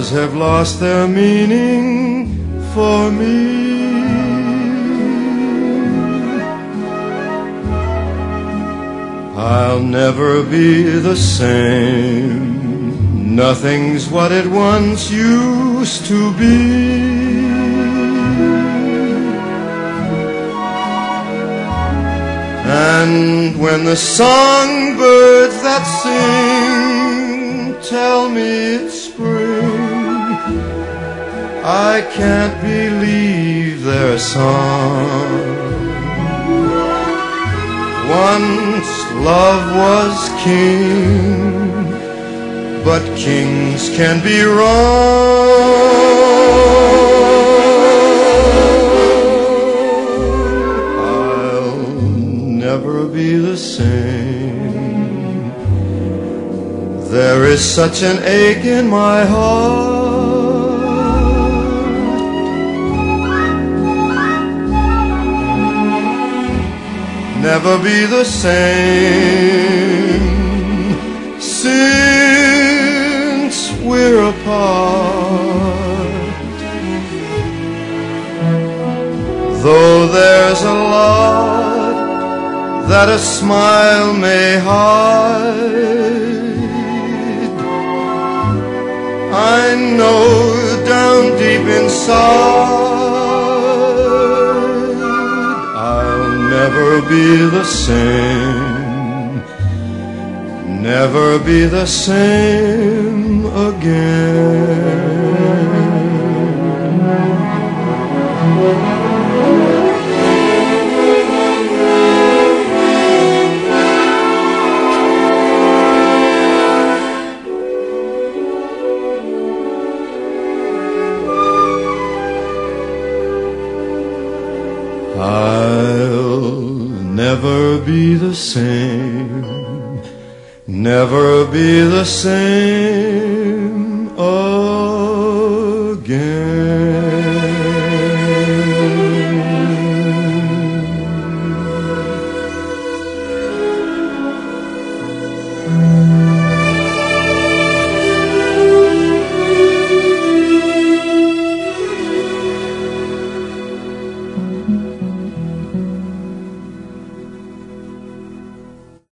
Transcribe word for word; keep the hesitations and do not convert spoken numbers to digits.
stars have lost their meaning for me. I'll never be the same. Nothing's what it once used to be. And when the songbirds that sing tell me it's spring, I can't believe their song. Once love was king, but kings can be wrong. I'll never be the same. There is such an ache in my heart. Never be the same since we're apart. Though there's a lot that a smile may hide, I know down deep inside never be the same, never be the same again. I'll never be the same, never be the same again.